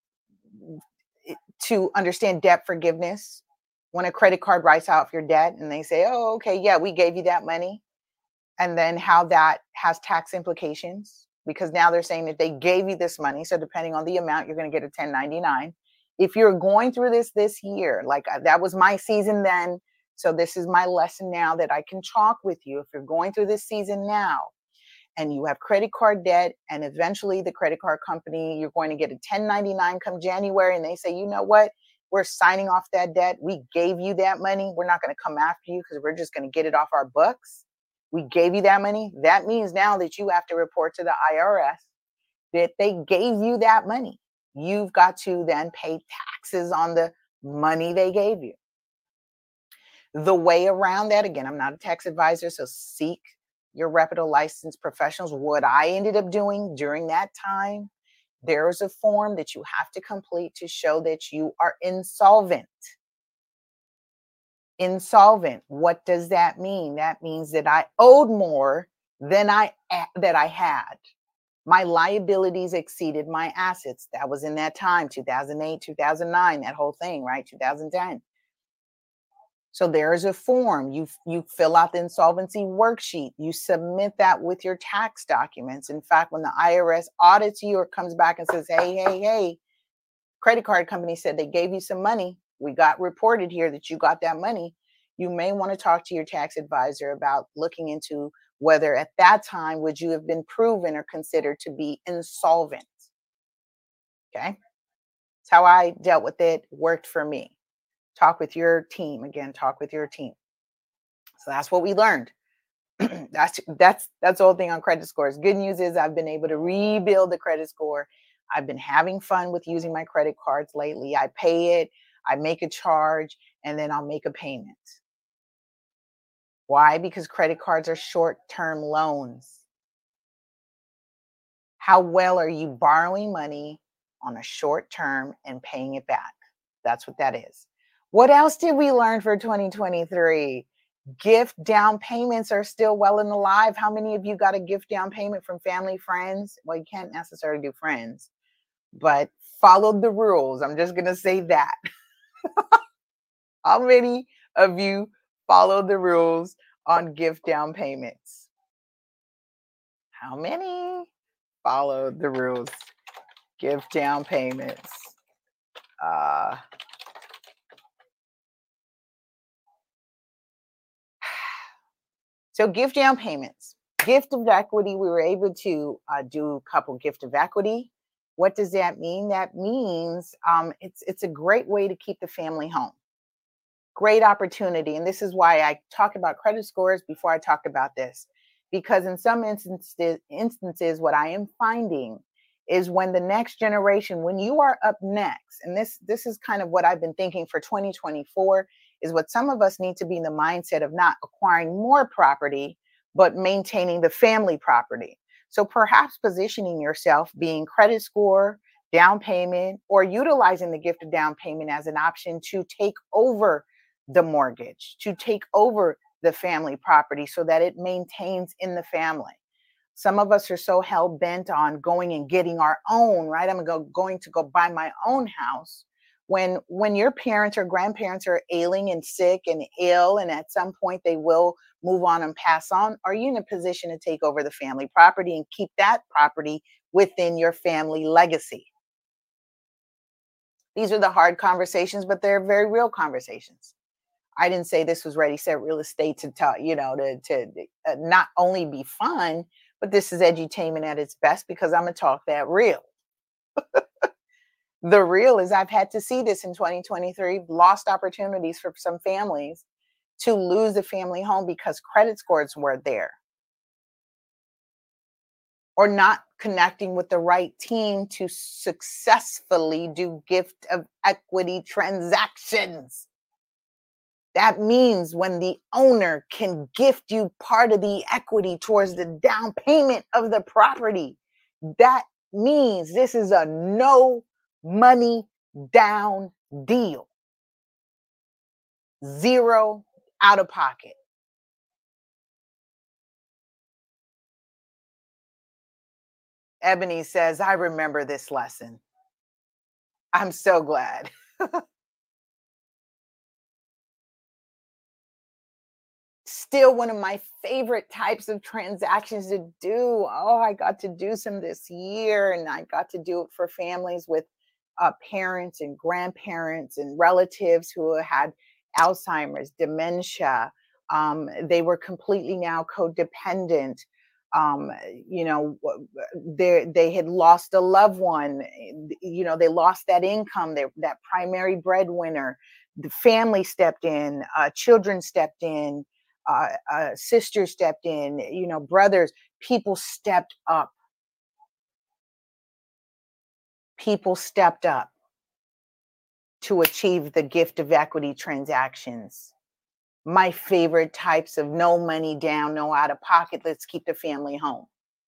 to understand debt forgiveness. When a credit card writes off your debt and they say, oh, okay, yeah, we gave you that money. And then how that has tax implications, because now they're saying that they gave you this money. So depending on the amount, you're going to get a ten ninety-nine. If you're going through this this year, like that was my season then, so this is my lesson now that I can talk with you. If you're going through this season now and you have credit card debt and eventually the credit card company, you're going to get a ten ninety-nine come January and they say, you know what, we're signing off that debt. We gave you that money. We're not going to come after you because we're just going to get it off our books. We gave you that money. That means now that you have to report to the I R S that they gave you that money. You've got to then pay taxes on the money they gave you. The way around that, again, I'm not a tax advisor, so seek your reputable licensed professionals. What I ended up doing during that time, there's a form that you have to complete to show that you are insolvent. Insolvent. What does that mean? That means that I owed more than I that I had. My liabilities exceeded my assets. That was in that time, two thousand eight, two thousand nine, that whole thing, right? two thousand ten. So there is a form. You, you fill out the insolvency worksheet. You submit that with your tax documents. In fact, when the I R S audits you or comes back and says, hey, hey, hey, credit card company said they gave you some money. We got reported here that you got that money. You may want to talk to your tax advisor about looking into whether at that time would you have been proven or considered to be insolvent. Okay. That's how I dealt with it. Worked for me. Talk with your team. Again, talk with your team. So that's what we learned. that's that's that's the whole thing on credit scores. Good news is I've been able to rebuild the credit score. I've been having fun with using my credit cards lately. I pay it, I make a charge, and then I'll make a payment. Why? Because credit cards are short-term loans. How well are you borrowing money on a short term and paying it back? That's what that is. What else did we learn for twenty twenty-three? Gift down payments are still well and alive. How many of you got a gift down payment from family, friends? Well, you can't necessarily do friends, but followed the rules. I'm just going to say that. How many of you followed the rules on gift down payments? How many followed the rules? Gift down payments. Uh, so gift down payments. Gift of equity, we were able to uh, do a couple gift of equity. What does that mean? That means um, it's it's a great way to keep the family home. Great opportunity. And this is why I talk about credit scores before I talk about this. Because in some instances, instances, what I am finding is when the next generation, when you are up next, and this this is kind of what I've been thinking for twenty twenty-four, is what some of us need to be in the mindset of not acquiring more property, but maintaining the family property. So perhaps positioning yourself being credit score, down payment, or utilizing the gift of down payment as an option to take over the mortgage, to take over the family property so that it maintains in the family. Some of us are so hell bent on going and getting our own, right? I'm go, going to go buy my own house. When when your parents or grandparents are ailing and sick and ill, and at some point they will move on and pass on, are you in a position to take over the family property and keep that property within your family legacy? These are the hard conversations, but they're very real conversations. I didn't say this was Ready Set Real Estate to talk, you know, to to uh, not only be fun, but this is edutainment at its best because I'm gonna talk that real. The real is I've had to see this in twenty twenty-three, lost opportunities for some families to lose the family home because credit scores weren't there or not connecting with the right team to successfully do gift of equity transactions. That means when the owner can gift you part of the equity towards the down payment of the property, that means this is a no money down deal. Zero out of pocket. Ebony says, I remember this lesson. I'm so glad. Still one of my favorite types of transactions to do. Oh, I got to do some this year, and I got to do it for families with uh, parents and grandparents and relatives who had Alzheimer's, dementia. Um, they were completely now codependent. Um, you know, they they had lost a loved one. You know, they lost that income, they, that primary breadwinner. The family stepped in, uh, children stepped in, uh, uh, sisters stepped in, you know, brothers, people stepped up. People stepped up to achieve the gift of equity transactions. My favorite types of no money down, no out of pocket. Let's keep the family home.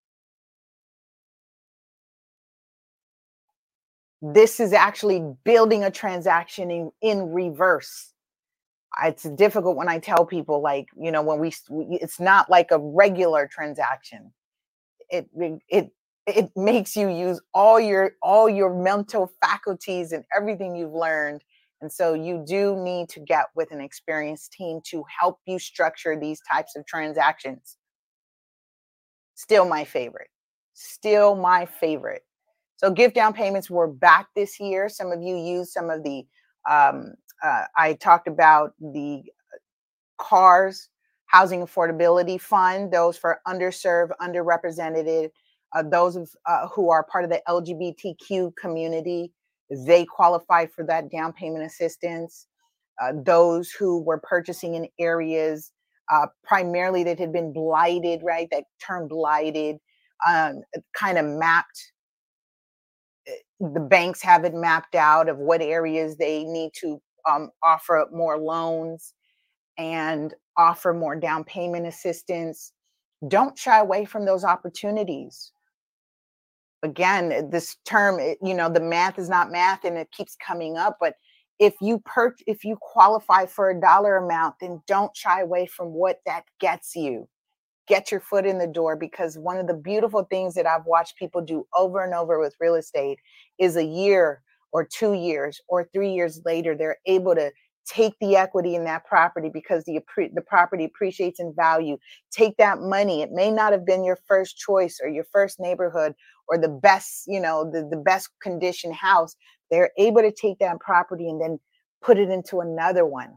This is actually building a transaction in, in reverse. It's difficult when I tell people, like, you know, when we, it's not like a regular transaction. It, it, it makes you use all your, all your mental faculties and everything you've learned. And so you do need to get with an experienced team to help you structure these types of transactions. Still my favorite. Still my favorite. So gift down payments were back this year. Some of you used some of the, um, uh, I talked about the CARS, Housing Affordability Fund, those for underserved, underrepresented, uh, those of, uh, who are part of the L G B T Q community, they qualify for that down payment assistance. Uh, those who were purchasing in areas uh, primarily that had been blighted, right? That term blighted um, kind of mapped. The banks have it mapped out of what areas they need to um, offer more loans. and offer more down payment assistance. Don't shy away from those opportunities. Again, this term, you know, the math is not math and it keeps coming up, but if you per if you qualify for a dollar amount, then don't shy away from what that gets you. Get your foot in the door, because one of the beautiful things that I've watched people do over and over with real estate is a year or two years or three years later, they're able to take the equity in that property because the, the property appreciates in value. Take that money. It may not have been your first choice or your first neighborhood or the best, you know, the, the best conditioned house. They're able to take that property and then put it into another one.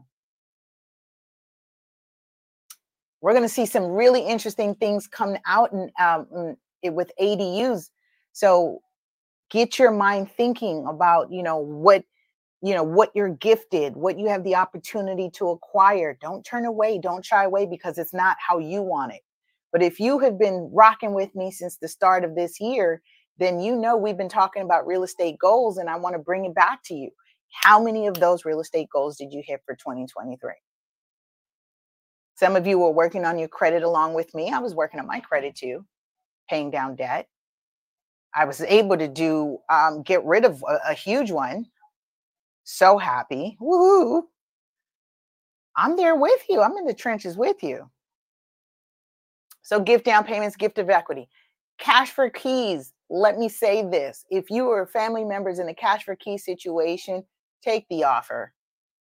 We're going to see some really interesting things come out in, um, in, with A D Us. So get your mind thinking about, you know, what, you know, what you're gifted, what you have the opportunity to acquire. Don't turn away, don't shy away, because it's not how you want it. But if you have been rocking with me since the start of this year, then you know we've been talking about real estate goals, and I want to bring it back to you. How many of those real estate goals did you hit for twenty twenty-three? Some of you were working on your credit along with me. I was working on my credit too, paying down debt. I was able to do, um, get rid of a, a huge one. So happy. Woohoo. I'm there with you. I'm in the trenches with you. So gift down payments, gift of equity, cash for keys. Let me say this. If you or family members in a cash for keys situation, take the offer.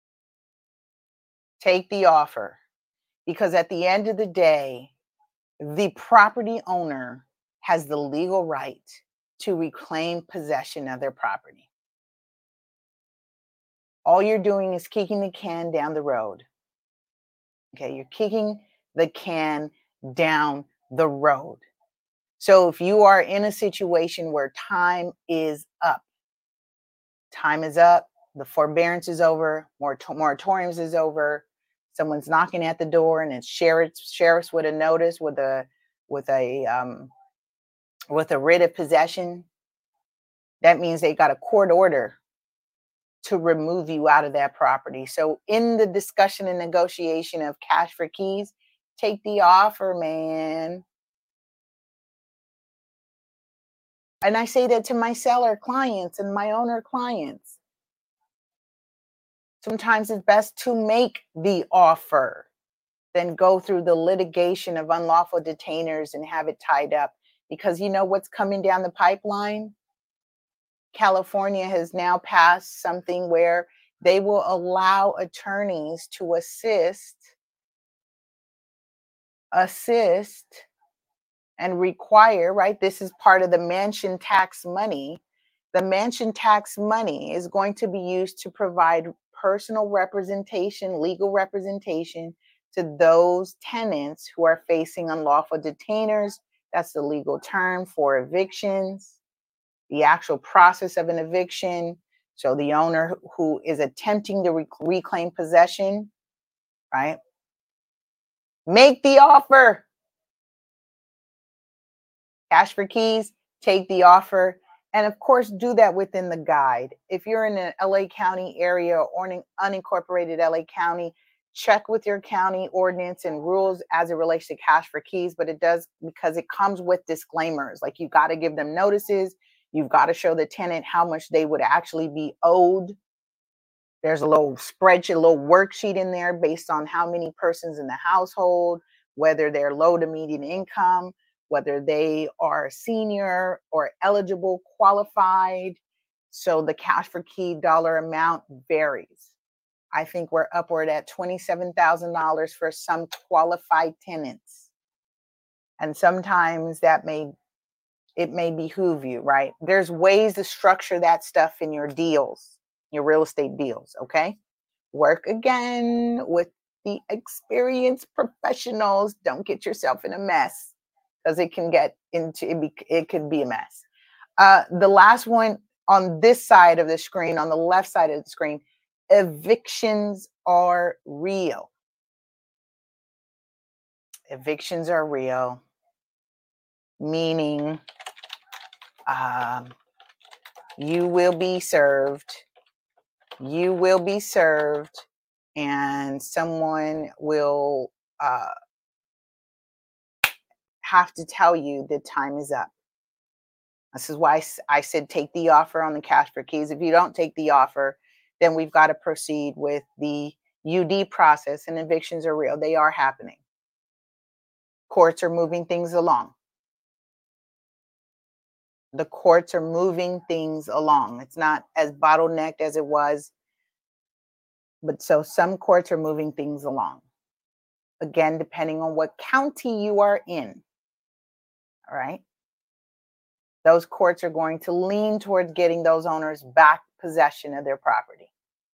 Take the offer. Because at the end of the day, the property owner has the legal right to reclaim possession of their property. All you're doing is kicking the can down the road. Okay, you're kicking the can down the road. So if you are in a situation where time is up, time is up, the forbearance is over, moratoriums is over, someone's knocking at the door and it's sheriffs, sheriffs with a notice, with a with a um, with a writ of possession, that means they got a court order to remove you out of that property. So in the discussion and negotiation of cash for keys, take the offer, man. And I say that to my seller clients and my owner clients. Sometimes it's best to make the offer than go through the litigation of unlawful detainers and have it tied up. Because you know what's coming down the pipeline? California has now passed something where they will allow attorneys to assist, assist, and require, right? This is part of the mansion tax money. The mansion tax money is going to be used to provide personal representation, legal representation to those tenants who are facing unlawful detainers. That's the legal term for evictions, the actual process of an eviction. So the owner who is attempting to rec- reclaim possession, right? Make the offer. Cash for keys, take the offer. And of course, do that within the guide. If you're in an L A County area or an unincorporated L A County, check with your county ordinance and rules as it relates to cash for keys. But it does, because it comes with disclaimers. Like, you got to give them notices. You've got to show the tenant how much they would actually be owed. There's a little spreadsheet, a little worksheet in there based on how many persons in the household, whether they're low to median income, whether they are senior or eligible, qualified. So the cash for key dollar amount varies. I think we're upward at twenty-seven thousand dollars for some qualified tenants. And sometimes that may, it may behoove you, right? There's ways to structure that stuff in your deals, your real estate deals, okay? Work again with the experienced professionals. Don't get yourself in a mess, because it can get into, it, be, it could be a mess. Uh, the last one on this side of the screen, on the left side of the screen, evictions are real. Evictions are real, meaning um, you will be served. You will be served and someone will uh, have to tell you that time is up. This is why I said take the offer on the cash for keys. If you don't take the offer, then we've got to proceed with the U D process, and evictions are real. They are happening. Courts are moving things along. The courts are moving things along. It's not as bottlenecked as it was, but so some courts are moving things along. Again, depending on what county you are in. All right. Those courts are going to lean towards getting those owners back possession of their property.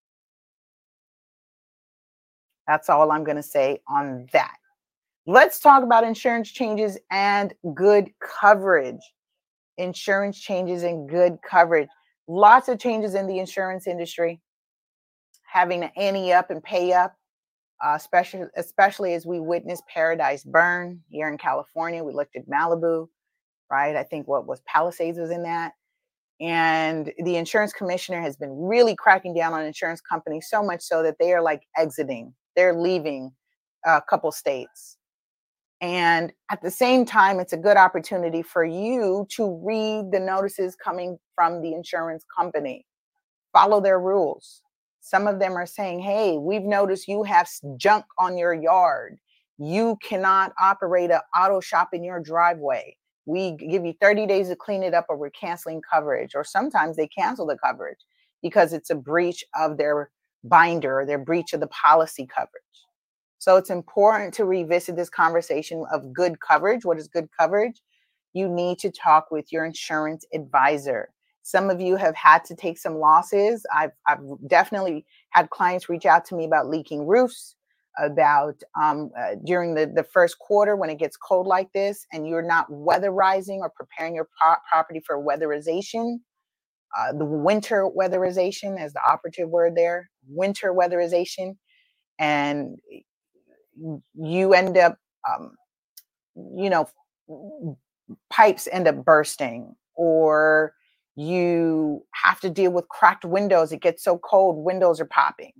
That's all I'm going to say on that. Let's talk about insurance changes and good coverage. Insurance changes and good coverage. Lots of changes in the insurance industry. Having an ante up and pay up, uh, especially, especially as we witness Paradise burn here in California. We looked at Malibu, right? I think what was Palisades was in that. And the insurance commissioner has been really cracking down on insurance companies, so much so that they are like exiting. They're leaving a couple states. And at the same time, it's a good opportunity for you to read the notices coming from the insurance company. Follow their rules. Some of them are saying, hey, we've noticed you have junk on your yard. You cannot operate an auto shop in your driveway. We give you thirty days to clean it up, or we're canceling coverage. Or sometimes they cancel the coverage because it's a breach of their binder or their breach of the policy coverage. So it's important to revisit this conversation of good coverage. What is good coverage? You need to talk with your insurance advisor. Some of you have had to take some losses. I've, I've definitely had clients reach out to me about leaking roofs, about um, uh, during the, the first quarter when it gets cold like this and you're not weatherizing or preparing your pro- property for weatherization. Uh, the winter weatherization is the operative word there, winter weatherization. And you end up, um, you know, pipes end up bursting, or you have to deal with cracked windows. It gets so cold, windows are popping.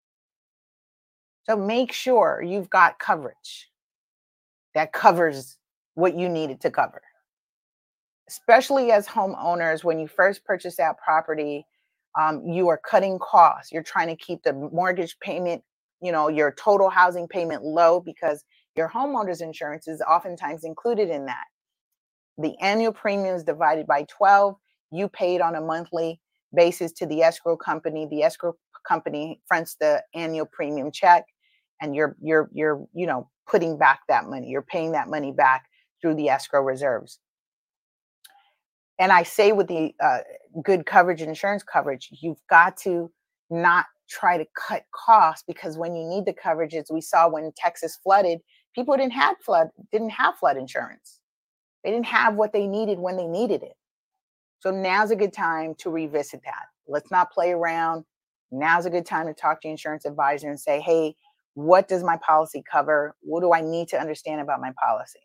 So make sure you've got coverage that covers what you need it to cover. Especially as homeowners, when you first purchase that property, um, you are cutting costs. You're trying to keep the mortgage payment, you know, your total housing payment low, because your homeowner's insurance is oftentimes included in that. The annual premium is divided by twelve. You paid on a monthly basis to the escrow company. The escrow company fronts the annual premium check, and you're you're you're you know putting back that money. You're paying that money back through the escrow reserves. And I say with the uh, good coverage, insurance coverage, you've got to not try to cut costs, because when you need the coverage, as we saw when Texas flooded, people didn't have flood didn't have flood insurance. They didn't have what they needed when they needed it. So now's a good time to revisit that. Let's not play around. Now's a good time to talk to your insurance advisor and say, hey, what does my policy cover? What do I need to understand about my policy?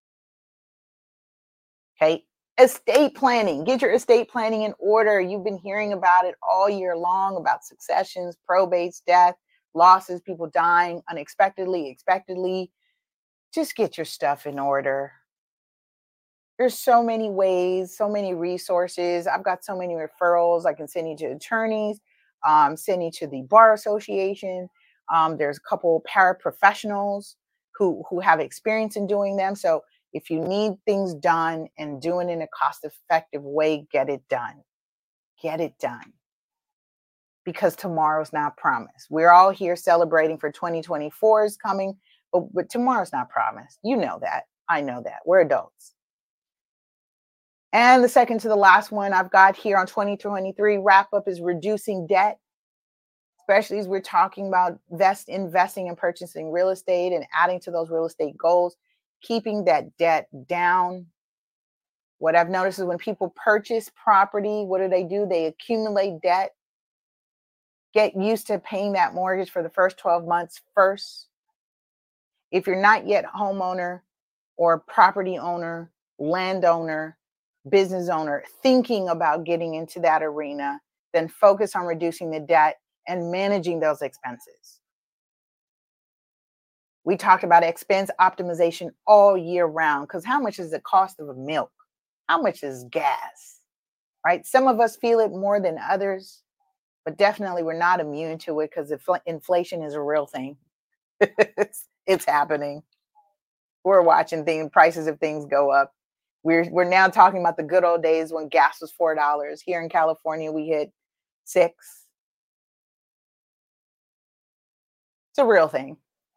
Okay. Estate planning. Get your estate planning in order. You've been hearing about it all year long, about successions, probates, death, losses, people dying unexpectedly, expectedly. Just get your stuff in order. There's so many ways, so many resources. I've got so many referrals. I can send you to attorneys, um, send you to the Bar Association. Um, there's a couple paraprofessionals who, who have experience in doing them. So if you need things done and doing it in a cost-effective way, get it done. Get it done. Because tomorrow's not promised. We're all here celebrating for twenty twenty-four is coming, but, but tomorrow's not promised. You know that. I know that. We're adults. And the second to the last one I've got here on twenty twenty-three wrap up is reducing debt, especially as we're talking about invest, investing and purchasing real estate and adding to those real estate goals, keeping that debt down. What I've noticed is when people purchase property, what do they do? They accumulate debt. Get used to paying that mortgage for the first twelve months first. If you're not yet a homeowner or property owner, landowner, business owner thinking about getting into that arena, then focus on reducing the debt and managing those expenses. We talked about expense optimization all year round, because how much is the cost of a milk? How much is gas, right? Some of us feel it more than others, but definitely we're not immune to it, because infl- inflation is a real thing. it's, it's happening. We're watching things, prices of things go up. We're we're now talking about the good old days when gas was four dollars. Here in California, we hit six. It's a real thing.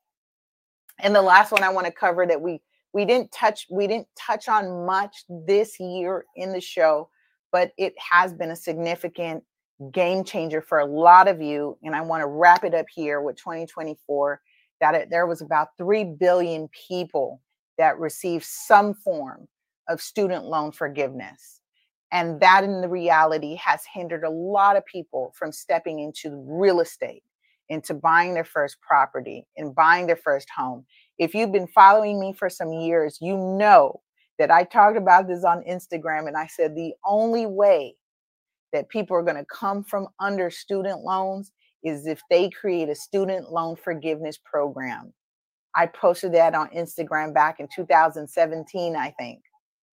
And the last one I want to cover that we we didn't touch we didn't touch on much this year in the show, but it has been a significant game changer for a lot of you. And I want to wrap it up here with twenty twenty-four, that it, there was about three billion people that received some form of student loan forgiveness. And that in the reality has hindered a lot of people from stepping into real estate, into buying their first property and buying their first home. If you've been following me for some years, you know that I talked about this on Instagram, and I said the only way that people are going to come from under student loans is if they create a student loan forgiveness program. I posted that on Instagram back in two thousand seventeen, I think.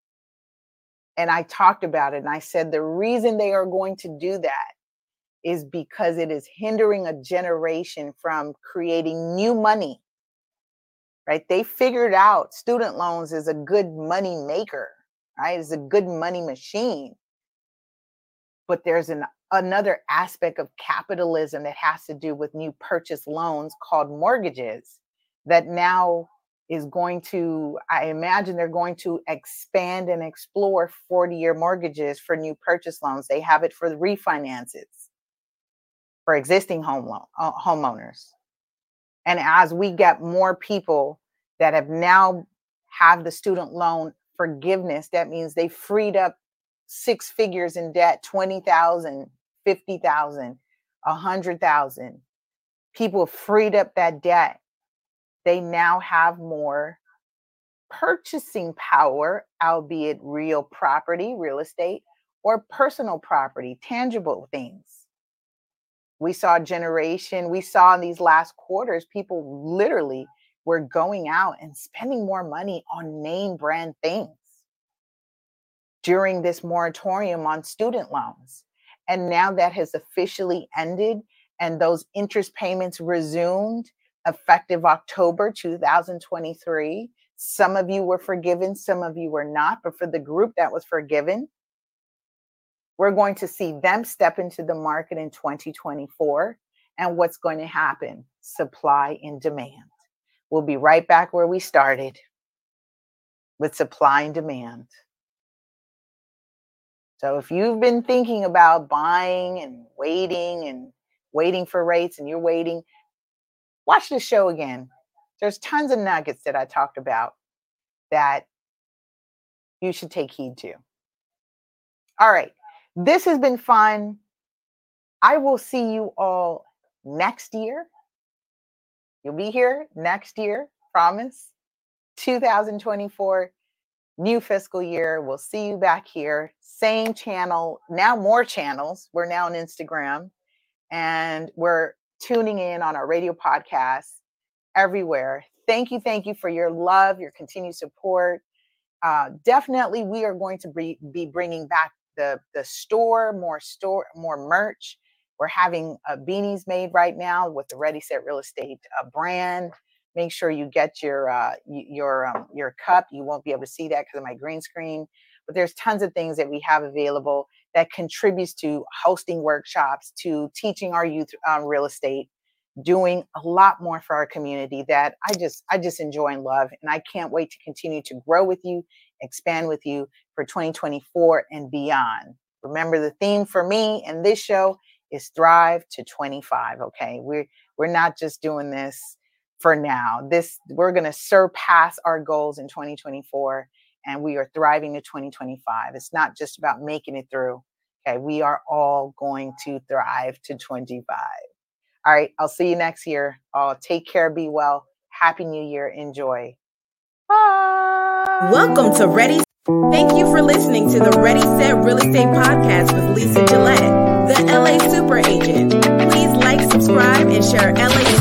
And I talked about it, and I said the reason they are going to do that is because it is hindering a generation from creating new money, right? They figured out student loans is a good money maker, right? It's a good money machine. But there's an another aspect of capitalism that has to do with new purchase loans called mortgages that now is going to, I imagine they're going to expand and explore forty-year mortgages for new purchase loans. They have it for the refinances for existing home loan, uh, homeowners. And as we get more people that have now have the student loan forgiveness, that means they freed up six figures in debt, twenty thousand, fifty thousand, one hundred thousand. People freed up that debt. They now have more purchasing power, albeit real property, real estate, or personal property, tangible things. We saw a generation, we saw in these last quarters, people literally were going out and spending more money on name brand things during this moratorium on student loans. And now that has officially ended and those interest payments resumed effective October two thousand twenty-three. Some of you were forgiven, some of you were not, but for the group that was forgiven, we're going to see them step into the market in twenty twenty-four. And what's going to happen? Supply and demand. We'll be right back where we started with supply and demand. So if you've been thinking about buying and waiting and waiting for rates and you're waiting, watch the show again. There's tons of nuggets that I talked about that you should take heed to. All right. This has been fun. I will see you all next year. You'll be here next year, promise. two thousand twenty-four, new fiscal year. We'll see you back here. Same channel, now more channels. We're now on Instagram, and we're tuning in on our radio podcasts everywhere. Thank you. Thank you for your love, your continued support. Uh, definitely, we are going to be, be bringing back the, the store, more store, more merch. We're having uh, beanies made right now with the Ready Set Real Estate uh, brand. Make sure you get your uh, your um, your cup. You won't be able to see that because of my green screen, but there's tons of things that we have available that contributes to hosting workshops, to teaching our youth on real estate, doing a lot more for our community that I just I just enjoy and love, and I can't wait to continue to grow with you, expand with you for twenty twenty-four and beyond. Remember, the theme for me and this show is Thrive to twenty-five. Okay, we're we're not just doing this for now. This we're going to surpass our goals in twenty twenty-four, and we are thriving to twenty twenty-five. It's not just about making it through. Okay, we are all going to thrive to twenty-five. All right, I'll see you next year. Oh, take care, be well. Happy New Year. Enjoy. Bye. Welcome to Ready. Thank you for listening to the Ready Set Real Estate Podcast with Lisa Gillette, the L A Super Agent. Please like, subscribe, and share L A